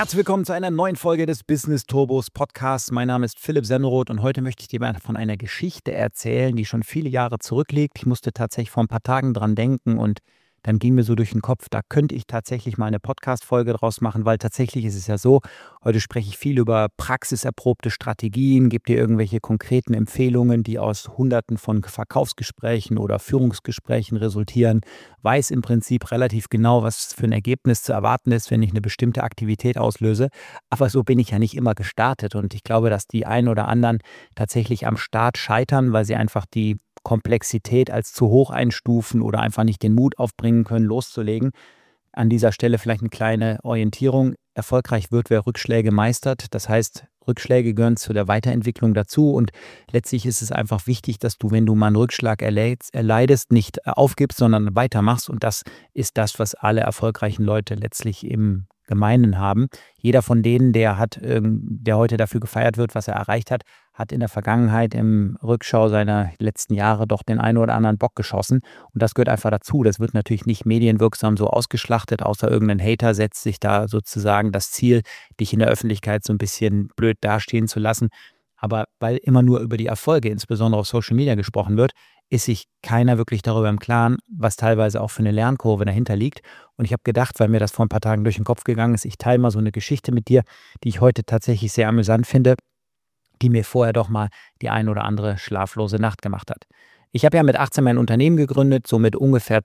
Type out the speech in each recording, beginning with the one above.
Herzlich willkommen zu einer neuen Folge des Business Turbos Podcasts. Mein Name ist Philipp Semmelroth und heute möchte ich dir mal von einer Geschichte erzählen, die schon viele Jahre zurückliegt. Ich musste tatsächlich vor ein paar Tagen dran denken und dann ging mir so durch den Kopf, da könnte ich tatsächlich mal eine Podcast-Folge draus machen, weil tatsächlich ist es ja so, heute spreche ich viel über praxiserprobte Strategien, gebe dir irgendwelche konkreten Empfehlungen, die aus Hunderten von Verkaufsgesprächen oder Führungsgesprächen resultieren, weiß im Prinzip relativ genau, was für ein Ergebnis zu erwarten ist, wenn ich eine bestimmte Aktivität auslöse. Aber so bin ich ja nicht immer gestartet und ich glaube, dass die einen oder anderen tatsächlich am Start scheitern, weil sie einfach die Komplexität als zu hoch einstufen oder einfach nicht den Mut aufbringen können, loszulegen. An dieser Stelle vielleicht eine kleine Orientierung. Erfolgreich wird, wer Rückschläge meistert. Das heißt, Rückschläge gehören zu der Weiterentwicklung dazu und letztlich ist es einfach wichtig, dass du, wenn du mal einen Rückschlag erleidest, nicht aufgibst, sondern weitermachst und das ist das, was alle erfolgreichen Leute letztlich im Gemeinen haben. Jeder von denen, der heute dafür gefeiert wird, was er erreicht hat, hat in der Vergangenheit im Rückschau seiner letzten Jahre doch den einen oder anderen Bock geschossen. Und das gehört einfach dazu. Das wird natürlich nicht medienwirksam so ausgeschlachtet, außer irgendein Hater setzt sich da sozusagen das Ziel, dich in der Öffentlichkeit so ein bisschen blöd dastehen zu lassen. Aber weil immer nur über die Erfolge, insbesondere auf Social Media, gesprochen wird, ist sich keiner wirklich darüber im Klaren, was teilweise auch für eine Lernkurve dahinter liegt. Und ich habe gedacht, weil mir das vor ein paar Tagen durch den Kopf gegangen ist, ich teile mal so eine Geschichte mit dir, die ich heute tatsächlich sehr amüsant finde, die mir vorher doch mal die ein oder andere schlaflose Nacht gemacht hat. Ich habe ja mit 18 mein Unternehmen gegründet, so mit ungefähr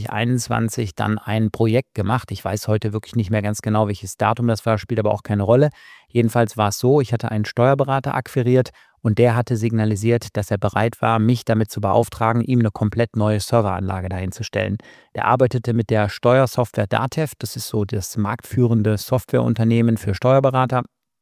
2021 dann ein Projekt gemacht. Ich weiß heute wirklich nicht mehr ganz genau, welches Datum das war, spielt aber auch keine Rolle. Jedenfalls war es so, ich hatte einen Steuerberater akquiriert und der hatte signalisiert, dass er bereit war, mich damit zu beauftragen, ihm eine komplett neue Serveranlage dahin zu stellen. Der arbeitete mit der Steuersoftware Datev, das ist so das marktführende Softwareunternehmen für Steuerberater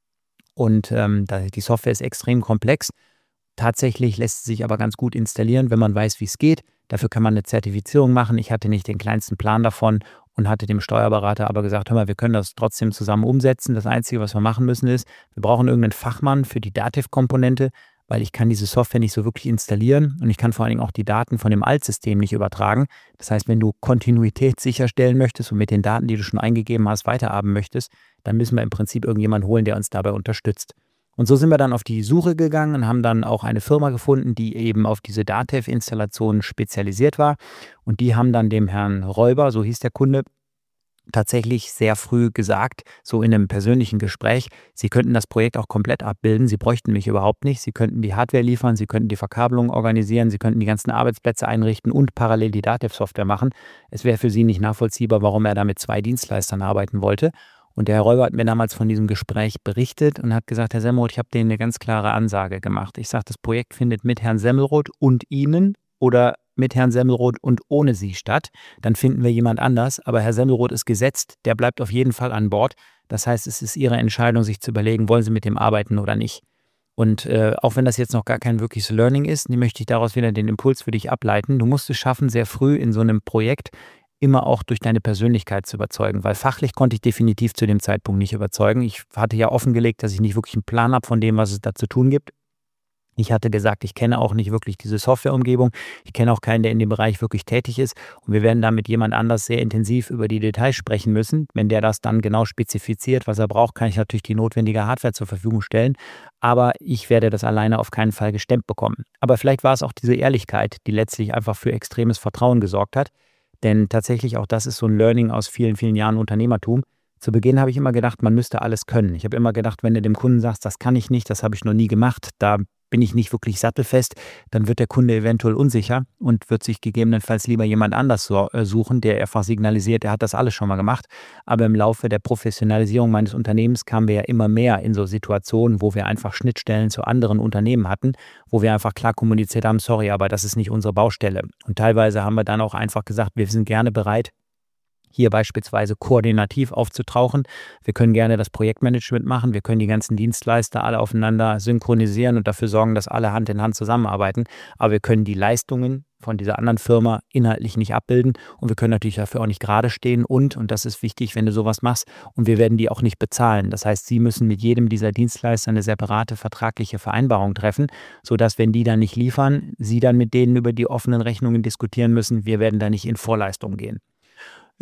und die Software ist extrem komplex. Tatsächlich lässt sie sich aber ganz gut installieren, wenn man weiß, wie es geht. Dafür kann man eine Zertifizierung machen. Ich hatte nicht den kleinsten Plan davon und hatte dem Steuerberater aber gesagt, hör mal, wir können das trotzdem zusammen umsetzen. Das Einzige, was wir machen müssen, ist, wir brauchen irgendeinen Fachmann für die Datev-Komponente, weil ich kann diese Software nicht so wirklich installieren und ich kann vor allen Dingen auch die Daten von dem Altsystem nicht übertragen. Das heißt, wenn du Kontinuität sicherstellen möchtest und mit den Daten, die du schon eingegeben hast, weiterarbeiten möchtest, dann müssen wir im Prinzip irgendjemanden holen, der uns dabei unterstützt. Und so sind wir dann auf die Suche gegangen und haben dann auch eine Firma gefunden, die eben auf diese Datev-Installationen spezialisiert war. Und die haben dann dem Herrn Räuber, so hieß der Kunde, tatsächlich sehr früh gesagt, so in einem persönlichen Gespräch, sie könnten das Projekt auch komplett abbilden, sie bräuchten mich überhaupt nicht, sie könnten die Hardware liefern, sie könnten die Verkabelung organisieren, sie könnten die ganzen Arbeitsplätze einrichten und parallel die Datev-Software machen. Es wäre für sie nicht nachvollziehbar, warum er da mit 2 Dienstleistern arbeiten wollte. Und der Herr Räuber hat mir damals von diesem Gespräch berichtet und hat gesagt, Herr Semmelroth, ich habe denen eine ganz klare Ansage gemacht. Ich sage, das Projekt findet mit Herrn Semmelroth und Ihnen oder mit Herrn Semmelroth und ohne Sie statt. Dann finden wir jemand anders. Aber Herr Semmelroth ist gesetzt, der bleibt auf jeden Fall an Bord. Das heißt, es ist Ihre Entscheidung, sich zu überlegen, wollen Sie mit dem arbeiten oder nicht. Und auch wenn das jetzt noch gar kein wirkliches Learning ist, möchte ich daraus wieder den Impuls für dich ableiten. Du musst es schaffen, sehr früh in so einem Projekt immer auch durch deine Persönlichkeit zu überzeugen, weil fachlich konnte ich definitiv zu dem Zeitpunkt nicht überzeugen. Ich hatte ja offengelegt, dass ich nicht wirklich einen Plan habe von dem, was es da zu tun gibt. Ich hatte gesagt, ich kenne auch nicht wirklich diese Softwareumgebung. Ich kenne auch keinen, der in dem Bereich wirklich tätig ist. Und wir werden da mit jemand anders sehr intensiv über die Details sprechen müssen. Wenn der das dann genau spezifiziert, was er braucht, kann ich natürlich die notwendige Hardware zur Verfügung stellen. Aber ich werde das alleine auf keinen Fall gestemmt bekommen. Aber vielleicht war es auch diese Ehrlichkeit, die letztlich einfach für extremes Vertrauen gesorgt hat. Denn tatsächlich auch das ist so ein Learning aus vielen, vielen Jahren Unternehmertum. Zu Beginn habe ich immer gedacht, man müsste alles können. Ich habe immer gedacht, wenn du dem Kunden sagst, das kann ich nicht, das habe ich noch nie gemacht, da bin ich nicht wirklich sattelfest, dann wird der Kunde eventuell unsicher und wird sich gegebenenfalls lieber jemand anders suchen, der einfach signalisiert, er hat das alles schon mal gemacht. Aber im Laufe der Professionalisierung meines Unternehmens kamen wir ja immer mehr in so Situationen, wo wir einfach Schnittstellen zu anderen Unternehmen hatten, wo wir einfach klar kommuniziert haben, sorry, aber das ist nicht unsere Baustelle. Und teilweise haben wir dann auch einfach gesagt, wir sind gerne bereit, hier beispielsweise koordinativ aufzutauchen. Wir können gerne das Projektmanagement machen, wir können die ganzen Dienstleister alle aufeinander synchronisieren und dafür sorgen, dass alle Hand in Hand zusammenarbeiten. Aber wir können die Leistungen von dieser anderen Firma inhaltlich nicht abbilden und wir können natürlich dafür auch nicht gerade stehen und das ist wichtig, wenn du sowas machst, und wir werden die auch nicht bezahlen. Das heißt, sie müssen mit jedem dieser Dienstleister eine separate vertragliche Vereinbarung treffen, sodass, wenn die dann nicht liefern, sie dann mit denen über die offenen Rechnungen diskutieren müssen. Wir werden da nicht in Vorleistung gehen.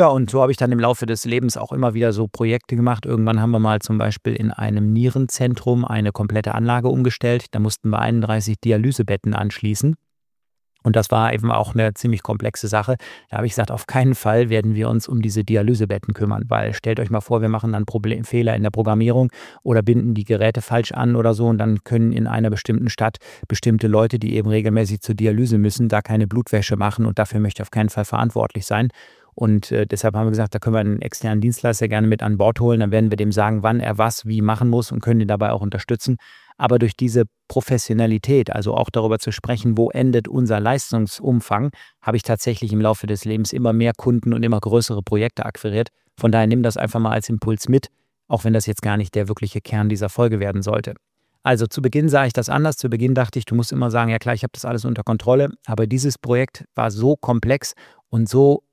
Ja, und so habe ich dann im Laufe des Lebens auch immer wieder so Projekte gemacht. Irgendwann haben wir mal zum Beispiel in einem Nierenzentrum eine komplette Anlage umgestellt. Da mussten wir 31 Dialysebetten anschließen. Und das war eben auch eine ziemlich komplexe Sache. Da habe ich gesagt, auf keinen Fall werden wir uns um diese Dialysebetten kümmern, weil stellt euch mal vor, wir machen dann Fehler in der Programmierung oder binden die Geräte falsch an oder so und dann können in einer bestimmten Stadt bestimmte Leute, die eben regelmäßig zur Dialyse müssen, da keine Blutwäsche machen und dafür möchte ich auf keinen Fall verantwortlich sein. Und deshalb haben wir gesagt, da können wir einen externen Dienstleister gerne mit an Bord holen. Dann werden wir dem sagen, wann er was wie machen muss und können ihn dabei auch unterstützen. Aber durch diese Professionalität, also auch darüber zu sprechen, wo endet unser Leistungsumfang, habe ich tatsächlich im Laufe des Lebens immer mehr Kunden und immer größere Projekte akquiriert. Von daher nimm das einfach mal als Impuls mit, auch wenn das jetzt gar nicht der wirkliche Kern dieser Folge werden sollte. Also zu Beginn sah ich das anders. Zu Beginn dachte ich, du musst immer sagen, ja klar, ich habe das alles unter Kontrolle. Aber dieses Projekt war so komplex und so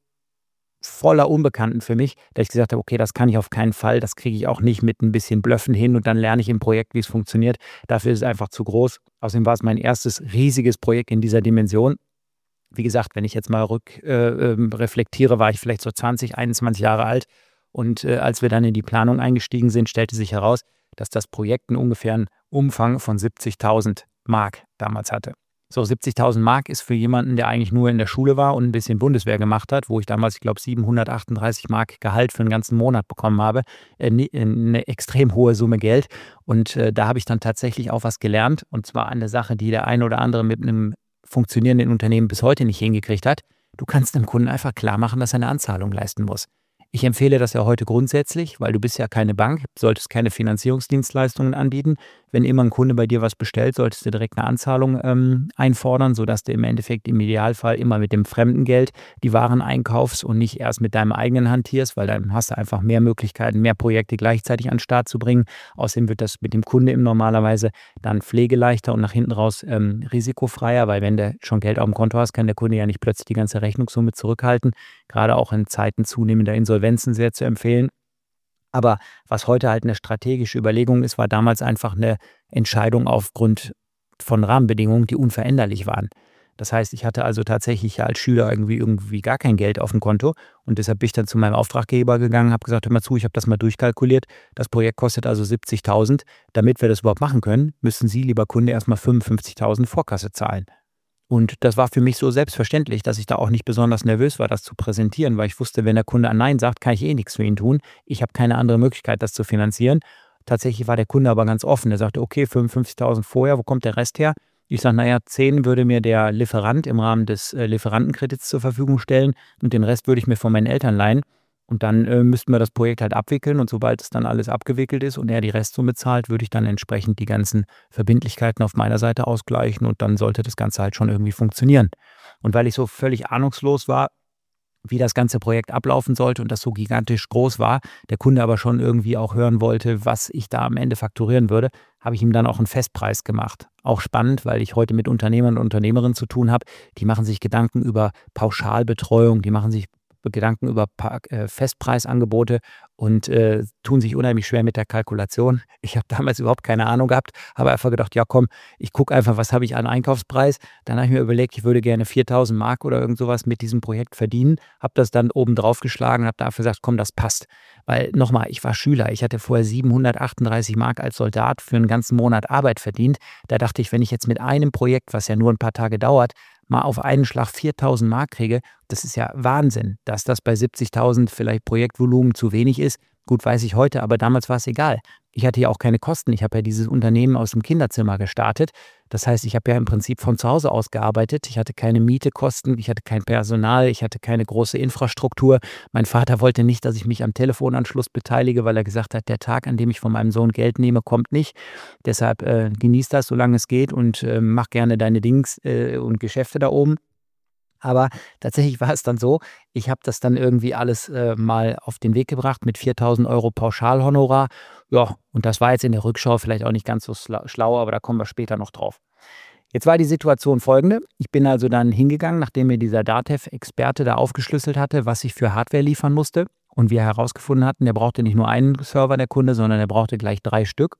voller Unbekannten für mich, dass ich gesagt habe, okay, das kann ich auf keinen Fall, das kriege ich auch nicht mit ein bisschen Blöffen hin und dann lerne ich im Projekt, wie es funktioniert. Dafür ist es einfach zu groß. Außerdem war es mein erstes riesiges Projekt in dieser Dimension. Wie gesagt, wenn ich jetzt mal reflektiere, war ich vielleicht so 20, 21 Jahre alt und als wir dann in die Planung eingestiegen sind, stellte sich heraus, dass das Projekt einen ungefähren Umfang von 70.000 Mark damals hatte. So 70.000 Mark ist für jemanden, der eigentlich nur in der Schule war und ein bisschen Bundeswehr gemacht hat, wo ich damals, ich glaube, 738 Mark Gehalt für einen ganzen Monat bekommen habe, eine extrem hohe Summe Geld. Und da habe ich dann tatsächlich auch was gelernt. Und zwar eine Sache, die der ein oder andere mit einem funktionierenden Unternehmen bis heute nicht hingekriegt hat. Du kannst dem Kunden einfach klar machen, dass er eine Anzahlung leisten muss. Ich empfehle das ja heute grundsätzlich, weil du bist ja keine Bank, solltest keine Finanzierungsdienstleistungen anbieten. Wenn immer ein Kunde bei dir was bestellt, solltest du direkt eine Anzahlung einfordern, sodass du im Endeffekt im Idealfall immer mit dem fremden Geld die Waren einkaufst und nicht erst mit deinem eigenen hantierst, weil dann hast du einfach mehr Möglichkeiten, mehr Projekte gleichzeitig an den Start zu bringen. Außerdem wird das mit dem Kunde normalerweise dann pflegeleichter und nach hinten raus risikofreier, weil wenn du schon Geld auf dem Konto hast, kann der Kunde ja nicht plötzlich die ganze Rechnungssumme zurückhalten. Gerade auch in Zeiten zunehmender Insolvenzen sehr zu empfehlen. Aber was heute halt eine strategische Überlegung ist, war damals einfach eine Entscheidung aufgrund von Rahmenbedingungen, die unveränderlich waren. Das heißt, ich hatte also tatsächlich als Schüler irgendwie gar kein Geld auf dem Konto und deshalb bin ich dann zu meinem Auftraggeber gegangen, habe gesagt, hör mal zu, ich habe das mal durchkalkuliert, das Projekt kostet also 70.000. Damit wir das überhaupt machen können, müssen Sie, lieber Kunde, erstmal 55.000 Vorkasse zahlen. Und das war für mich so selbstverständlich, dass ich da auch nicht besonders nervös war, das zu präsentieren, weil ich wusste, wenn der Kunde Nein sagt, kann ich eh nichts für ihn tun. Ich habe keine andere Möglichkeit, das zu finanzieren. Tatsächlich war der Kunde aber ganz offen. Er sagte, okay, 55.000 vorher, wo kommt der Rest her? Ich sage, naja, 10 würde mir der Lieferant im Rahmen des Lieferantenkredits zur Verfügung stellen und den Rest würde ich mir von meinen Eltern leihen. Und dann müssten wir das Projekt halt abwickeln und sobald es dann alles abgewickelt ist und er die Restsumme zahlt, würde ich dann entsprechend die ganzen Verbindlichkeiten auf meiner Seite ausgleichen und dann sollte das Ganze halt schon irgendwie funktionieren. Und weil ich so völlig ahnungslos war, wie das ganze Projekt ablaufen sollte und das so gigantisch groß war, der Kunde aber schon irgendwie auch hören wollte, was ich da am Ende fakturieren würde, habe ich ihm dann auch einen Festpreis gemacht. Auch spannend, weil ich heute mit Unternehmern und Unternehmerinnen zu tun habe, die machen sich Gedanken über Pauschalbetreuung, die machen sich Gedanken über Festpreisangebote und tun sich unheimlich schwer mit der Kalkulation. Ich habe damals überhaupt keine Ahnung gehabt, habe einfach gedacht, ja komm, ich gucke einfach, was habe ich an Einkaufspreis. Dann habe ich mir überlegt, ich würde gerne 4.000 Mark oder irgend sowas mit diesem Projekt verdienen, habe das dann oben drauf geschlagen, habe dafür gesagt, komm, das passt. Weil nochmal, ich war Schüler, ich hatte vorher 738 Mark als Soldat für einen ganzen Monat Arbeit verdient. Da dachte ich, wenn ich jetzt mit einem Projekt, was ja nur ein paar Tage dauert, mal auf einen Schlag 4.000 Mark kriege, das ist ja Wahnsinn, dass das bei 70.000 vielleicht Projektvolumen zu wenig ist. Gut, weiß ich heute, aber damals war es egal. Ich hatte ja auch keine Kosten. Ich habe ja dieses Unternehmen aus dem Kinderzimmer gestartet. Das heißt, ich habe ja im Prinzip von zu Hause aus gearbeitet. Ich hatte keine Mietekosten, ich hatte kein Personal, ich hatte keine große Infrastruktur. Mein Vater wollte nicht, dass ich mich am Telefonanschluss beteilige, weil er gesagt hat, der Tag, an dem ich von meinem Sohn Geld nehme, kommt nicht. Deshalb genieß das, solange es geht und mach gerne deine Dings und Geschäfte da oben. Aber tatsächlich war es dann so, ich habe das dann irgendwie alles mal auf den Weg gebracht mit 4.000 Euro Pauschalhonorar. Ja, und das war jetzt in der Rückschau vielleicht auch nicht ganz so schlau, aber da kommen wir später noch drauf. Jetzt war die Situation folgende. Ich bin also dann hingegangen, nachdem mir dieser DATEV-Experte da aufgeschlüsselt hatte, was ich für Hardware liefern musste. Und wir herausgefunden hatten, der brauchte nicht nur einen Server, der Kunde, sondern er brauchte gleich 3 Stück.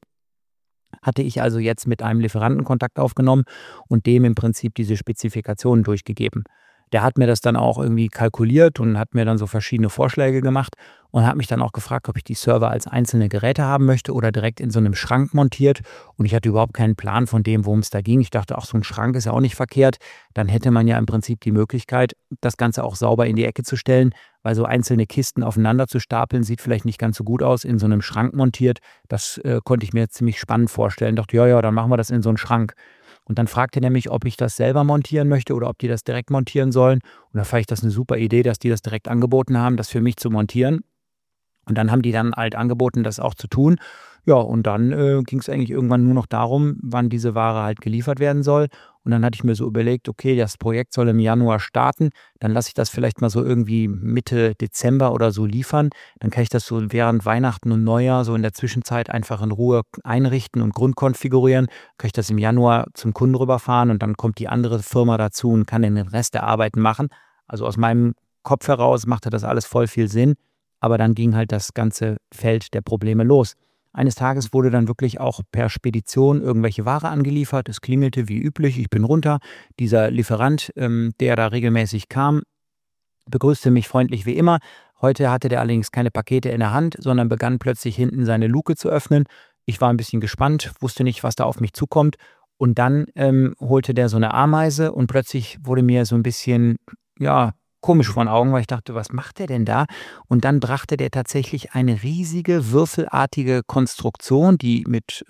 Hatte ich also jetzt mit einem Lieferanten Kontakt aufgenommen und dem im Prinzip diese Spezifikationen durchgegeben. Der hat mir das dann auch irgendwie kalkuliert und hat mir dann so verschiedene Vorschläge gemacht und hat mich dann auch gefragt, ob ich die Server als einzelne Geräte haben möchte oder direkt in so einem Schrank montiert. Und ich hatte überhaupt keinen Plan von dem, worum es da ging. Ich dachte, ach, so ein Schrank ist ja auch nicht verkehrt. Dann hätte man ja im Prinzip die Möglichkeit, das Ganze auch sauber in die Ecke zu stellen, weil so einzelne Kisten aufeinander zu stapeln, sieht vielleicht nicht ganz so gut aus, in so einem Schrank montiert. Das konnte ich mir ziemlich spannend vorstellen. Dachte, ja, dann machen wir das in so einen Schrank. Und dann fragte der mich, ob ich das selber montieren möchte oder ob die das direkt montieren sollen. Und da fand ich das eine super Idee, dass die das direkt angeboten haben, das für mich zu montieren. Und dann haben die dann halt angeboten, das auch zu tun. Ja, und dann ging es eigentlich irgendwann nur noch darum, wann diese Ware halt geliefert werden soll. Und dann hatte ich mir so überlegt, okay, das Projekt soll im Januar starten. Dann lasse ich das vielleicht mal so irgendwie Mitte Dezember oder so liefern. Dann kann ich das so während Weihnachten und Neujahr so in der Zwischenzeit einfach in Ruhe einrichten und grundkonfigurieren. Kann ich das im Januar zum Kunden rüberfahren und dann kommt die andere Firma dazu und kann den Rest der Arbeiten machen. Also aus meinem Kopf heraus machte das alles voll viel Sinn. Aber dann ging halt das ganze Feld der Probleme los. Eines Tages wurde dann wirklich auch per Spedition irgendwelche Ware angeliefert. Es klingelte wie üblich. Ich bin runter. Dieser Lieferant, der da regelmäßig kam, begrüßte mich freundlich wie immer. Heute hatte der allerdings keine Pakete in der Hand, sondern begann plötzlich hinten seine Luke zu öffnen. Ich war ein bisschen gespannt, wusste nicht, was da auf mich zukommt. Und dann holte der so eine Ameise und plötzlich wurde mir so ein bisschen, ja, komisch vor den Augen, weil ich dachte, was macht der denn da? Und dann brachte der tatsächlich eine riesige, würfelartige Konstruktion, die mit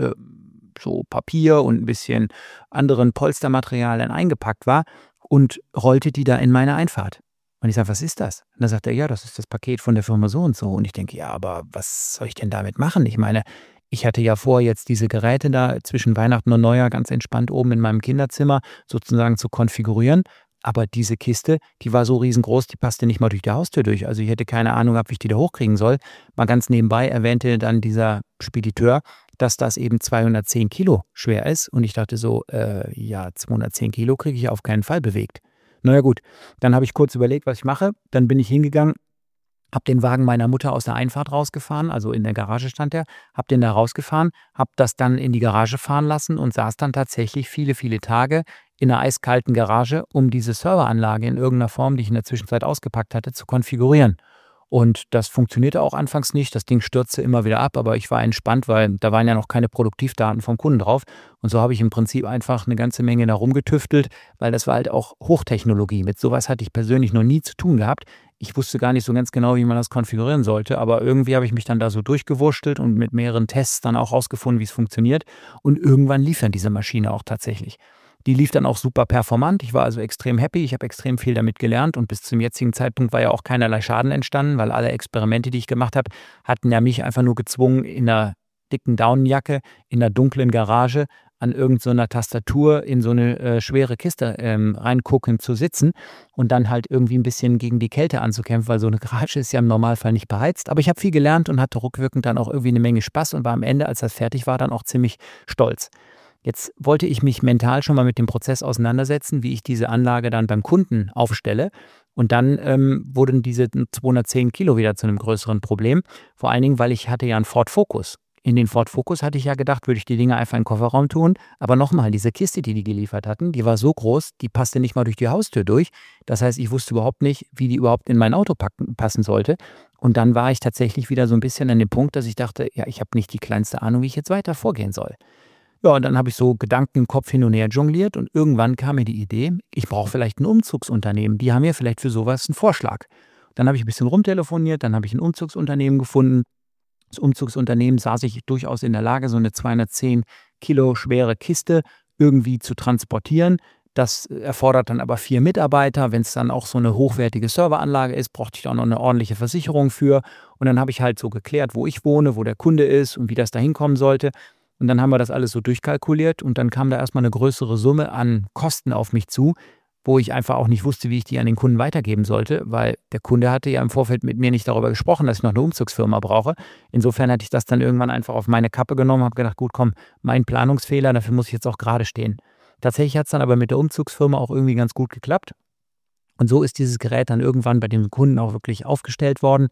so Papier und ein bisschen anderen Polstermaterialien eingepackt war und rollte die da in meine Einfahrt. Und ich sage, was ist das? Und dann sagt er, ja, das ist das Paket von der Firma so und so. Und ich denke, ja, aber was soll ich denn damit machen? Ich meine, ich hatte ja vor, jetzt diese Geräte da zwischen Weihnachten und Neujahr ganz entspannt oben in meinem Kinderzimmer sozusagen zu konfigurieren. Aber diese Kiste, die war so riesengroß, die passte nicht mal durch die Haustür durch. Also ich hätte keine Ahnung gehabt, wie ich die da hochkriegen soll. Mal ganz nebenbei erwähnte dann dieser Spediteur, dass das eben 210 Kilo schwer ist. Und ich dachte so, ja, 210 Kilo kriege ich auf keinen Fall bewegt. Naja gut, dann habe ich kurz überlegt, was ich mache. Dann bin ich hingegangen, habe den Wagen meiner Mutter aus der Einfahrt rausgefahren, also in der Garage stand der, habe den da rausgefahren, habe das dann in die Garage fahren lassen und saß dann tatsächlich viele, viele Tage in einer eiskalten Garage, um diese Serveranlage in irgendeiner Form, die ich in der Zwischenzeit ausgepackt hatte, zu konfigurieren. Und das funktionierte auch anfangs nicht. Das Ding stürzte immer wieder ab, aber ich war entspannt, weil da waren ja noch keine Produktivdaten vom Kunden drauf. Und so habe ich im Prinzip einfach eine ganze Menge da rumgetüftelt, weil das war halt auch Hochtechnologie. Mit sowas hatte ich persönlich noch nie zu tun gehabt. Ich wusste gar nicht so ganz genau, wie man das konfigurieren sollte, aber irgendwie habe ich mich dann da so durchgewurschtelt und mit mehreren Tests dann auch rausgefunden, wie es funktioniert. Und irgendwann lief dann diese Maschine auch tatsächlich. Die lief dann auch super performant. Ich war also extrem happy. Ich habe extrem viel damit gelernt und bis zum jetzigen Zeitpunkt war ja auch keinerlei Schaden entstanden, weil alle Experimente, die ich gemacht habe, hatten ja mich einfach nur gezwungen, in einer dicken Daunenjacke, in einer dunklen Garage, an irgendeiner Tastatur in so eine schwere Kiste reingucken zu sitzen und dann halt irgendwie ein bisschen gegen die Kälte anzukämpfen, weil so eine Garage ist ja im Normalfall nicht beheizt. Aber ich habe viel gelernt und hatte rückwirkend dann auch irgendwie eine Menge Spaß und war am Ende, als das fertig war, dann auch ziemlich stolz. Jetzt wollte ich mich mental schon mal mit dem Prozess auseinandersetzen, wie ich diese Anlage dann beim Kunden aufstelle. Und dann wurden diese 210 Kilo wieder zu einem größeren Problem. Vor allen Dingen, weil ich hatte ja einen Ford Focus. In den Ford Focus hatte ich ja gedacht, würde ich die Dinger einfach in den Kofferraum tun. Aber nochmal, diese Kiste, die geliefert hatten, die war so groß, die passte nicht mal durch die Haustür durch. Das heißt, ich wusste überhaupt nicht, wie die überhaupt in mein Auto passen sollte. Und dann war ich tatsächlich wieder so ein bisschen an dem Punkt, dass ich dachte, ja, ich habe nicht die kleinste Ahnung, wie ich jetzt weiter vorgehen soll. Ja, und dann habe ich so Gedanken im Kopf hin und her jongliert und irgendwann kam mir die Idee, ich brauche vielleicht ein Umzugsunternehmen. Die haben ja vielleicht für sowas einen Vorschlag. Dann habe ich ein bisschen rumtelefoniert, dann habe ich ein Umzugsunternehmen gefunden. Das Umzugsunternehmen sah sich durchaus in der Lage, so eine 210 Kilo schwere Kiste irgendwie zu transportieren. Das erfordert dann aber 4 Mitarbeiter. Wenn es dann auch so eine hochwertige Serveranlage ist, brauchte ich auch noch eine ordentliche Versicherung für. Und dann habe ich halt so geklärt, wo ich wohne, wo der Kunde ist und wie das da hinkommen sollte. Und dann haben wir das alles so durchkalkuliert und dann kam da erstmal eine größere Summe an Kosten auf mich zu, wo ich einfach auch nicht wusste, wie ich die an den Kunden weitergeben sollte, weil der Kunde hatte ja im Vorfeld mit mir nicht darüber gesprochen, dass ich noch eine Umzugsfirma brauche. Insofern hatte ich das dann irgendwann einfach auf meine Kappe genommen, habe gedacht, gut, komm, mein Planungsfehler, dafür muss ich jetzt auch gerade stehen. Tatsächlich hat es dann aber mit der Umzugsfirma auch irgendwie ganz gut geklappt. Und so ist dieses Gerät dann irgendwann bei dem Kunden auch wirklich aufgestellt worden.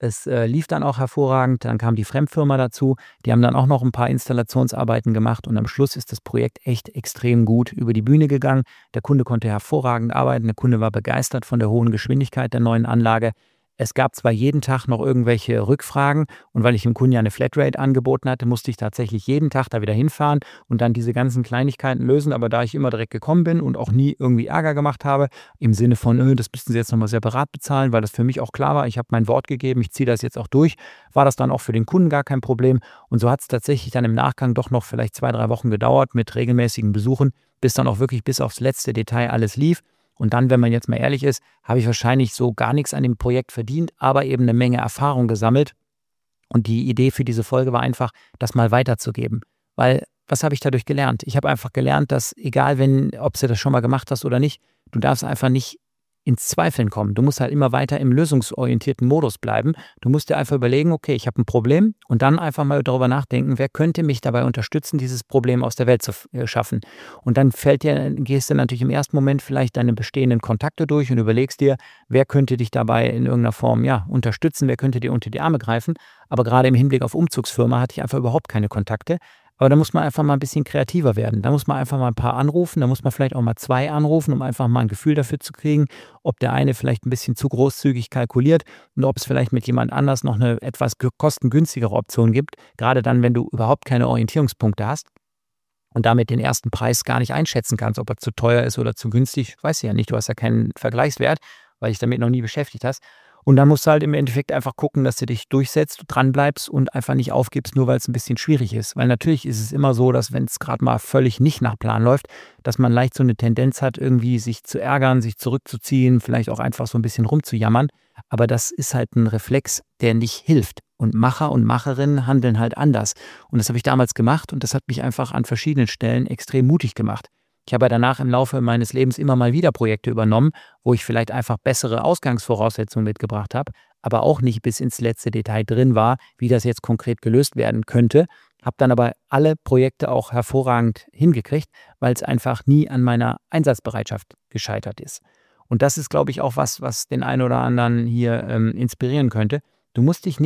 Es lief dann auch hervorragend. Dann kam die Fremdfirma dazu. Die haben dann auch noch ein paar Installationsarbeiten gemacht und am Schluss ist das Projekt echt extrem gut über die Bühne gegangen. Der Kunde konnte hervorragend arbeiten. Der Kunde war begeistert von der hohen Geschwindigkeit der neuen Anlage. Es gab zwar jeden Tag noch irgendwelche Rückfragen und weil ich dem Kunden ja eine Flatrate angeboten hatte, musste ich tatsächlich jeden Tag da wieder hinfahren und dann diese ganzen Kleinigkeiten lösen. Aber da ich immer direkt gekommen bin und auch nie irgendwie Ärger gemacht habe, im Sinne von, das müssten Sie jetzt nochmal separat bezahlen, weil das für mich auch klar war, ich habe mein Wort gegeben, ich ziehe das jetzt auch durch, war das dann auch für den Kunden gar kein Problem. Und so hat es tatsächlich dann im Nachgang doch noch vielleicht 2, 3 Wochen gedauert mit regelmäßigen Besuchen, bis dann auch wirklich bis aufs letzte Detail alles lief. Und dann, wenn man jetzt mal ehrlich ist, habe ich wahrscheinlich so gar nichts an dem Projekt verdient, aber eben eine Menge Erfahrung gesammelt. Und die Idee für diese Folge war einfach, das mal weiterzugeben. Weil, was habe ich dadurch gelernt? Ich habe einfach gelernt, dass egal, ob du das schon mal gemacht hast oder nicht, du darfst einfach nicht ins Zweifeln kommen. Du musst halt immer weiter im lösungsorientierten Modus bleiben. Du musst dir einfach überlegen, okay, ich habe ein Problem und dann einfach mal darüber nachdenken, wer könnte mich dabei unterstützen, dieses Problem aus der Welt zu schaffen. Und dann gehst du natürlich im ersten Moment vielleicht deine bestehenden Kontakte durch und überlegst dir, wer könnte dich dabei in irgendeiner Form unterstützen, wer könnte dir unter die Arme greifen. Aber gerade im Hinblick auf Umzugsfirma hatte ich einfach überhaupt keine Kontakte. Aber da muss man einfach mal ein bisschen kreativer werden. Da muss man einfach mal ein paar anrufen, da muss man vielleicht auch mal 2 anrufen, um einfach mal ein Gefühl dafür zu kriegen, ob der eine vielleicht ein bisschen zu großzügig kalkuliert und ob es vielleicht mit jemand anders noch eine etwas kostengünstigere Option gibt, gerade dann, wenn du überhaupt keine Orientierungspunkte hast und damit den ersten Preis gar nicht einschätzen kannst, ob er zu teuer ist oder zu günstig, weißt du ja nicht, du hast ja keinen Vergleichswert, weil dich damit noch nie beschäftigt hast. Und dann musst du halt im Endeffekt einfach gucken, dass du dich durchsetzt, dranbleibst und einfach nicht aufgibst, nur weil es ein bisschen schwierig ist. Weil natürlich ist es immer so, dass wenn es gerade mal völlig nicht nach Plan läuft, dass man leicht so eine Tendenz hat, irgendwie sich zu ärgern, sich zurückzuziehen, vielleicht auch einfach so ein bisschen rumzujammern. Aber das ist halt ein Reflex, der nicht hilft. Und Macher und Macherinnen handeln halt anders. Und das habe ich damals gemacht und das hat mich einfach an verschiedenen Stellen extrem mutig gemacht. Ich habe ja danach im Laufe meines Lebens immer mal wieder Projekte übernommen, wo ich vielleicht einfach bessere Ausgangsvoraussetzungen mitgebracht habe, aber auch nicht bis ins letzte Detail drin war, wie das jetzt konkret gelöst werden könnte. Habe dann aber alle Projekte auch hervorragend hingekriegt, weil es einfach nie an meiner Einsatzbereitschaft gescheitert ist. Und das ist, glaube ich, auch was den einen oder anderen hier inspirieren könnte. Du musst dich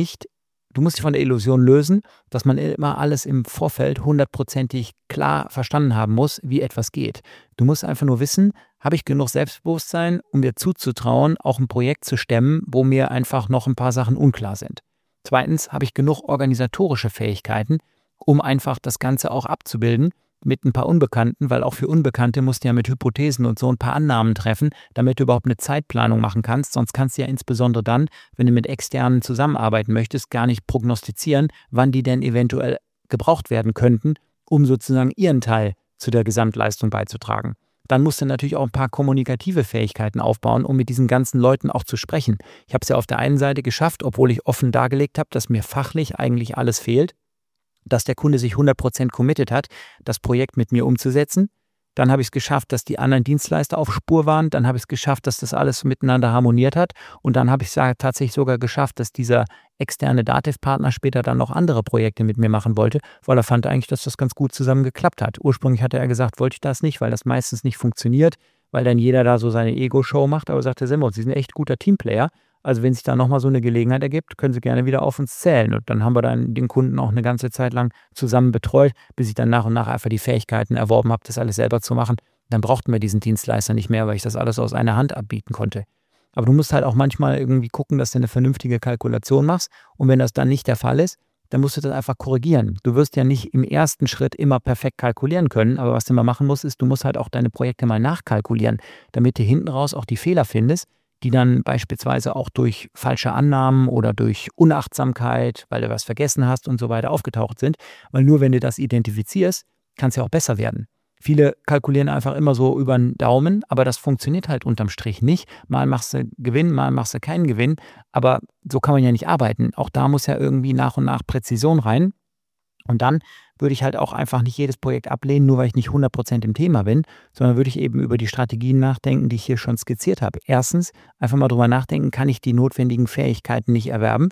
von der Illusion lösen, dass man immer alles im Vorfeld 100%ig klar verstanden haben muss, wie etwas geht. Du musst einfach nur wissen, habe ich genug Selbstbewusstsein, um mir zuzutrauen, auch ein Projekt zu stemmen, wo mir einfach noch ein paar Sachen unklar sind. Zweitens, habe ich genug organisatorische Fähigkeiten, um einfach das Ganze auch abzubilden mit ein paar Unbekannten, weil auch für Unbekannte musst du ja mit Hypothesen und so ein paar Annahmen treffen, damit du überhaupt eine Zeitplanung machen kannst. Sonst kannst du ja insbesondere dann, wenn du mit Externen zusammenarbeiten möchtest, gar nicht prognostizieren, wann die denn eventuell gebraucht werden könnten, um sozusagen ihren Teil zu der Gesamtleistung beizutragen. Dann musst du natürlich auch ein paar kommunikative Fähigkeiten aufbauen, um mit diesen ganzen Leuten auch zu sprechen. Ich habe es ja auf der einen Seite geschafft, obwohl ich offen dargelegt habe, dass mir fachlich eigentlich alles fehlt, dass der Kunde sich 100% committed hat, das Projekt mit mir umzusetzen. Dann habe ich es geschafft, dass die anderen Dienstleister auf Spur waren. Dann habe ich es geschafft, dass das alles miteinander harmoniert hat. Und dann habe ich es tatsächlich sogar geschafft, dass dieser externe Dativ-Partner später dann noch andere Projekte mit mir machen wollte, weil er fand eigentlich, dass das ganz gut zusammen geklappt hat. Ursprünglich hatte er gesagt, wollte ich das nicht, weil das meistens nicht funktioniert, weil dann jeder da so seine Ego-Show macht. Aber sagte Semmo, Sie sind echt guter Teamplayer. Also wenn sich da nochmal so eine Gelegenheit ergibt, können Sie gerne wieder auf uns zählen. Und dann haben wir dann den Kunden auch eine ganze Zeit lang zusammen betreut, bis ich dann nach und nach einfach die Fähigkeiten erworben habe, das alles selber zu machen. Dann brauchten wir diesen Dienstleister nicht mehr, weil ich das alles aus einer Hand abbieten konnte. Aber du musst halt auch manchmal irgendwie gucken, dass du eine vernünftige Kalkulation machst. Und wenn das dann nicht der Fall ist, dann musst du das einfach korrigieren. Du wirst ja nicht im ersten Schritt immer perfekt kalkulieren können, aber was du immer machen musst, ist, du musst halt auch deine Projekte mal nachkalkulieren, damit du hinten raus auch die Fehler findest, die dann beispielsweise auch durch falsche Annahmen oder durch Unachtsamkeit, weil du was vergessen hast und so weiter aufgetaucht sind. Weil nur wenn du das identifizierst, kann es ja auch besser werden. Viele kalkulieren einfach immer so über den Daumen, aber das funktioniert halt unterm Strich nicht. Mal machst du Gewinn, mal machst du keinen Gewinn, aber so kann man ja nicht arbeiten. Auch da muss ja irgendwie nach und nach Präzision rein. Und dann würde ich halt auch einfach nicht jedes Projekt ablehnen, nur weil ich nicht 100% im Thema bin, sondern würde ich eben über die Strategien nachdenken, die ich hier schon skizziert habe. Erstens, einfach mal drüber nachdenken, kann ich die notwendigen Fähigkeiten nicht erwerben?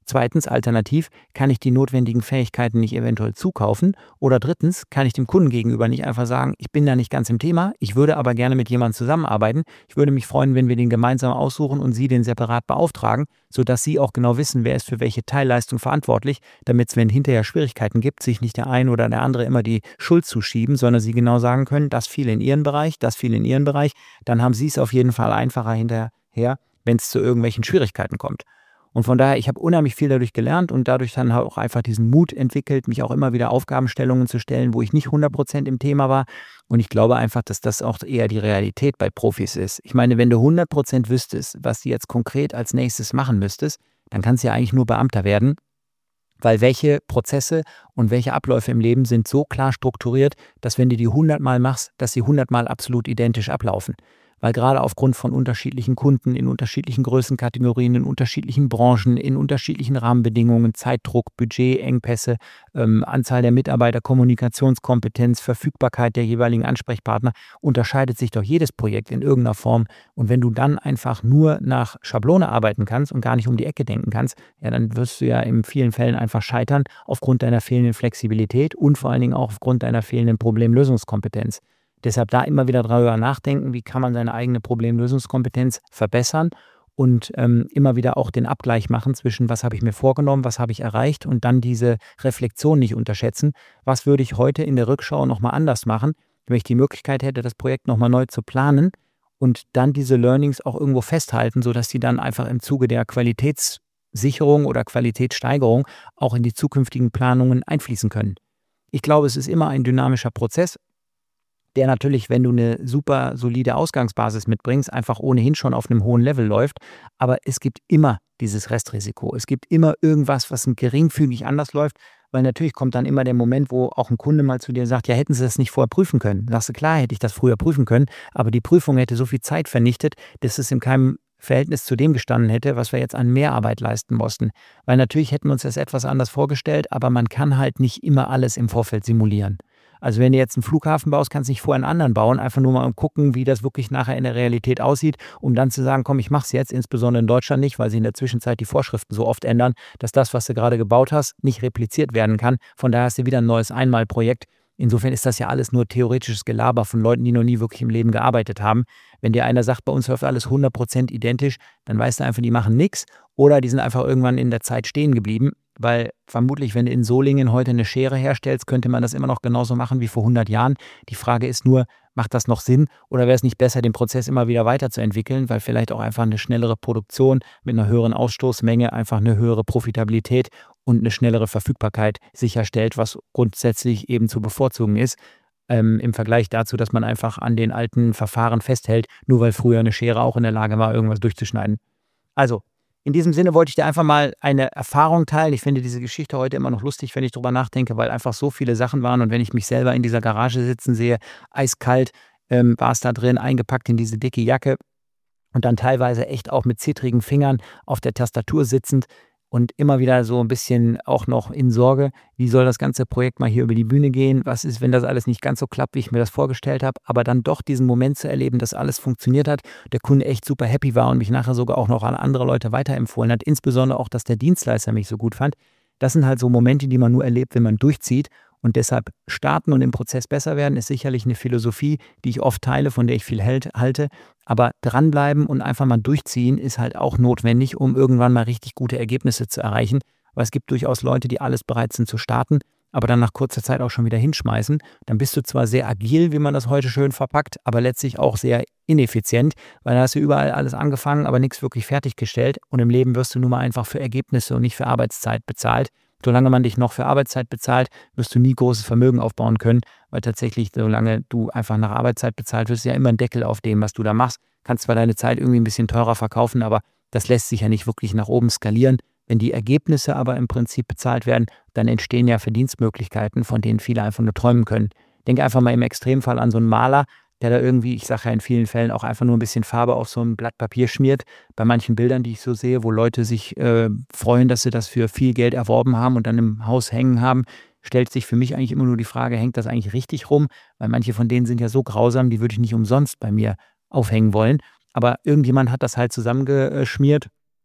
Zweitens, alternativ, kann ich die notwendigen Fähigkeiten nicht eventuell zukaufen? Oder drittens, kann ich dem Kunden gegenüber nicht einfach sagen, ich bin da nicht ganz im Thema, ich würde aber gerne mit jemandem zusammenarbeiten. Ich würde mich freuen, wenn wir den gemeinsam aussuchen und Sie den separat beauftragen, sodass Sie auch genau wissen, wer ist für welche Teilleistung verantwortlich, damit es, wenn hinterher Schwierigkeiten gibt, sich nicht der eine oder der andere immer die Schuld zuschieben, sondern Sie genau sagen können, das fiel in Ihren Bereich, das fiel in Ihren Bereich. Dann haben Sie es auf jeden Fall einfacher hinterher, wenn es zu irgendwelchen Schwierigkeiten kommt. Und von daher, ich habe unheimlich viel dadurch gelernt und dadurch dann auch einfach diesen Mut entwickelt, mich auch immer wieder Aufgabenstellungen zu stellen, wo ich nicht 100% im Thema war. Und ich glaube einfach, dass das auch eher die Realität bei Profis ist. Ich meine, wenn du 100% wüsstest, was du jetzt konkret als nächstes machen müsstest, dann kannst du ja eigentlich nur Beamter werden, weil welche Prozesse und welche Abläufe im Leben sind so klar strukturiert, dass wenn du die 100 Mal machst, dass sie 100 Mal absolut identisch ablaufen. Weil gerade aufgrund von unterschiedlichen Kunden in unterschiedlichen Größenkategorien, in unterschiedlichen Branchen, in unterschiedlichen Rahmenbedingungen, Zeitdruck, Budgetengpässe, Anzahl der Mitarbeiter, Kommunikationskompetenz, Verfügbarkeit der jeweiligen Ansprechpartner, unterscheidet sich doch jedes Projekt in irgendeiner Form. Und wenn du dann einfach nur nach Schablone arbeiten kannst und gar nicht um die Ecke denken kannst, ja, dann wirst du ja in vielen Fällen einfach scheitern aufgrund deiner fehlenden Flexibilität und vor allen Dingen auch aufgrund deiner fehlenden Problemlösungskompetenz. Deshalb da immer wieder darüber nachdenken, wie kann man seine eigene Problemlösungskompetenz verbessern und immer wieder auch den Abgleich machen zwischen, was habe ich mir vorgenommen, was habe ich erreicht und dann diese Reflexion nicht unterschätzen. Was würde ich heute in der Rückschau nochmal anders machen, wenn ich die Möglichkeit hätte, das Projekt nochmal neu zu planen und dann diese Learnings auch irgendwo festhalten, sodass die dann einfach im Zuge der Qualitätssicherung oder Qualitätssteigerung auch in die zukünftigen Planungen einfließen können. Ich glaube, es ist immer ein dynamischer Prozess, der natürlich, wenn du eine super solide Ausgangsbasis mitbringst, einfach ohnehin schon auf einem hohen Level läuft. Aber es gibt immer dieses Restrisiko. Es gibt immer irgendwas, was geringfügig anders läuft, weil natürlich kommt dann immer der Moment, wo auch ein Kunde mal zu dir sagt, ja, hätten Sie das nicht vorher prüfen können? Sagst du, klar, hätte ich das früher prüfen können, aber die Prüfung hätte so viel Zeit vernichtet, dass es in keinem Verhältnis zu dem gestanden hätte, was wir jetzt an Mehrarbeit leisten mussten. Weil natürlich hätten wir uns das etwas anders vorgestellt, aber man kann halt nicht immer alles im Vorfeld simulieren. Also wenn du jetzt einen Flughafen baust, kannst du nicht vorher einen anderen bauen, einfach nur mal gucken, wie das wirklich nachher in der Realität aussieht, um dann zu sagen, komm, ich mache es jetzt, insbesondere in Deutschland nicht, weil sich in der Zwischenzeit die Vorschriften so oft ändern, dass das, was du gerade gebaut hast, nicht repliziert werden kann. Von daher hast du wieder ein neues Einmalprojekt. Insofern ist das ja alles nur theoretisches Gelaber von Leuten, die noch nie wirklich im Leben gearbeitet haben. Wenn dir einer sagt, bei uns läuft alles 100% identisch, dann weißt du einfach, die machen nichts oder die sind einfach irgendwann in der Zeit stehen geblieben, weil vermutlich, wenn du in Solingen heute eine Schere herstellst, könnte man das immer noch genauso machen wie vor 100 Jahren. Die Frage ist nur, macht das noch Sinn oder wäre es nicht besser, den Prozess immer wieder weiterzuentwickeln, weil vielleicht auch einfach eine schnellere Produktion mit einer höheren Ausstoßmenge einfach eine höhere Profitabilität und eine schnellere Verfügbarkeit sicherstellt, was grundsätzlich eben zu bevorzugen ist, im Vergleich dazu, dass man einfach an den alten Verfahren festhält, nur weil früher eine Schere auch in der Lage war, irgendwas durchzuschneiden. Also, in diesem Sinne wollte ich dir einfach mal eine Erfahrung teilen. Ich finde diese Geschichte heute immer noch lustig, wenn ich drüber nachdenke, weil einfach so viele Sachen waren und wenn ich mich selber in dieser Garage sitzen sehe, eiskalt, war es da drin, eingepackt in diese dicke Jacke und dann teilweise echt auch mit zittrigen Fingern auf der Tastatur sitzend und immer wieder so ein bisschen auch noch in Sorge, wie soll das ganze Projekt mal hier über die Bühne gehen? Was ist, wenn das alles nicht ganz so klappt, wie ich mir das vorgestellt habe? Aber dann doch diesen Moment zu erleben, dass alles funktioniert hat, der Kunde echt super happy war und mich nachher sogar auch noch an andere Leute weiterempfohlen hat, insbesondere auch, dass der Dienstleister mich so gut fand. Das sind halt so Momente, die man nur erlebt, wenn man durchzieht. Und deshalb starten und im Prozess besser werden, ist sicherlich eine Philosophie, die ich oft teile, von der ich viel halte. Aber dranbleiben und einfach mal durchziehen ist halt auch notwendig, um irgendwann mal richtig gute Ergebnisse zu erreichen. Weil es gibt durchaus Leute, die alles bereit sind zu starten, aber dann nach kurzer Zeit auch schon wieder hinschmeißen. Dann bist du zwar sehr agil, wie man das heute schön verpackt, aber letztlich auch sehr ineffizient, weil da hast du überall alles angefangen, aber nichts wirklich fertiggestellt. Und im Leben wirst du nun mal einfach für Ergebnisse und nicht für Arbeitszeit bezahlt. Solange man dich noch für Arbeitszeit bezahlt, wirst du nie großes Vermögen aufbauen können, weil tatsächlich, solange du einfach nach Arbeitszeit bezahlt wirst, ist ja immer ein Deckel auf dem, was du da machst. Kannst zwar deine Zeit irgendwie ein bisschen teurer verkaufen, aber das lässt sich ja nicht wirklich nach oben skalieren. Wenn die Ergebnisse aber im Prinzip bezahlt werden, dann entstehen ja Verdienstmöglichkeiten, von denen viele einfach nur träumen können. Denk einfach mal im Extremfall an so einen Maler, der da irgendwie, ich sage ja in vielen Fällen auch einfach nur ein bisschen Farbe auf so ein Blatt Papier schmiert. Bei manchen Bildern, die ich so sehe, wo Leute sich freuen, dass sie das für viel Geld erworben haben und dann im Haus hängen haben, stellt sich für mich eigentlich immer nur die Frage, hängt das eigentlich richtig rum? Weil manche von denen sind ja so grausam, die würde ich nicht umsonst bei mir aufhängen wollen. Aber irgendjemand hat das halt zusammengeschmiert.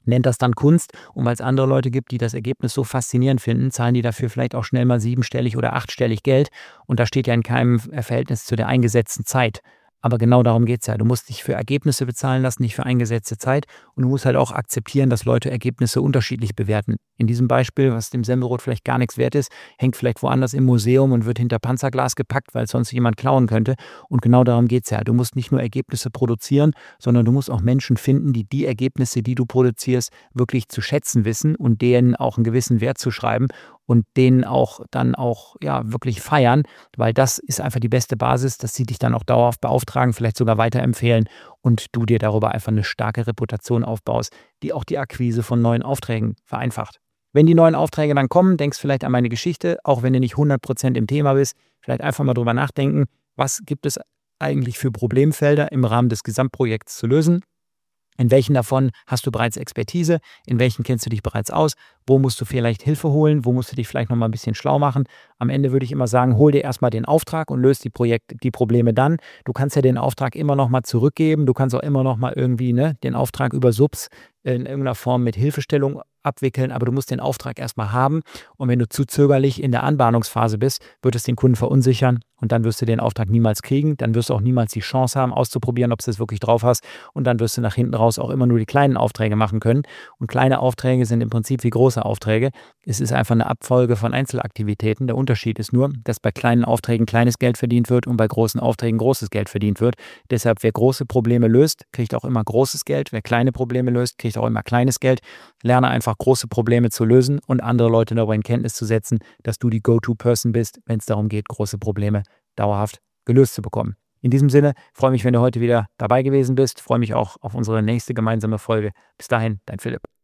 nennt das dann Kunst, und weil es andere Leute gibt, die das Ergebnis so faszinierend finden, zahlen die dafür vielleicht auch schnell mal 7-stellig oder 8-stellig Geld, und da steht ja in keinem Verhältnis zu der eingesetzten Zeit. Aber genau darum geht es ja. Du musst dich für Ergebnisse bezahlen lassen, nicht für eingesetzte Zeit, und du musst halt auch akzeptieren, dass Leute Ergebnisse unterschiedlich bewerten. In diesem Beispiel, was dem Semmelrot vielleicht gar nichts wert ist, hängt vielleicht woanders im Museum und wird hinter Panzerglas gepackt, weil es sonst jemand klauen könnte. Und genau darum geht es ja. Du musst nicht nur Ergebnisse produzieren, sondern du musst auch Menschen finden, die die Ergebnisse, die du produzierst, wirklich zu schätzen wissen und denen auch einen gewissen Wert zu schreiben und denen auch dann auch ja wirklich feiern, weil das ist einfach die beste Basis, dass sie dich dann auch dauerhaft beauftragen, vielleicht sogar weiterempfehlen und du dir darüber einfach eine starke Reputation aufbaust, die auch die Akquise von neuen Aufträgen vereinfacht. Wenn die neuen Aufträge dann kommen, denkst vielleicht an meine Geschichte, auch wenn du nicht 100% im Thema bist, vielleicht einfach mal drüber nachdenken, was gibt es eigentlich für Problemfelder im Rahmen des Gesamtprojekts zu lösen? In welchen davon hast du bereits Expertise? In welchen kennst du dich bereits aus? Wo musst du vielleicht Hilfe holen? Wo musst du dich vielleicht noch mal ein bisschen schlau machen? Am Ende würde ich immer sagen, hol dir erstmal den Auftrag und löse die Probleme dann. Du kannst ja den Auftrag immer noch mal zurückgeben. Du kannst auch immer noch mal irgendwie den Auftrag über Subs in irgendeiner Form mit Hilfestellung abwickeln, aber du musst den Auftrag erstmal haben, und wenn du zu zögerlich in der Anbahnungsphase bist, wird es den Kunden verunsichern und dann wirst du den Auftrag niemals kriegen, dann wirst du auch niemals die Chance haben, auszuprobieren, ob du es wirklich drauf hast, und dann wirst du nach hinten raus auch immer nur die kleinen Aufträge machen können, und kleine Aufträge sind im Prinzip wie große Aufträge. Es ist einfach eine Abfolge von Einzelaktivitäten. Der Unterschied ist nur, dass bei kleinen Aufträgen kleines Geld verdient wird und bei großen Aufträgen großes Geld verdient wird. Deshalb, wer große Probleme löst, kriegt auch immer großes Geld. Wer kleine Probleme löst, kriegt auch immer kleines Geld. Lerne einfach große Probleme zu lösen und andere Leute darüber in Kenntnis zu setzen, dass du die Go-To-Person bist, wenn es darum geht, große Probleme dauerhaft gelöst zu bekommen. In diesem Sinne, freue mich, wenn du heute wieder dabei gewesen bist. Freue mich auch auf unsere nächste gemeinsame Folge. Bis dahin, dein Philipp.